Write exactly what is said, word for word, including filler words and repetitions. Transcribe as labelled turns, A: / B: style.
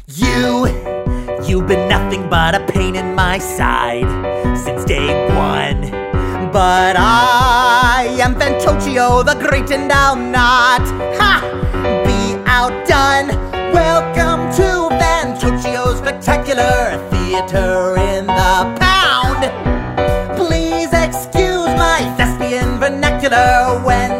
A: You, you've been nothing but a pain in my side since day one. But I am Fantoccio the Great, and I'll not, ha, be outdone. Welcome to Fantoccio's Spectacular Theater in the Pound. Please excuse my thespian vernacular when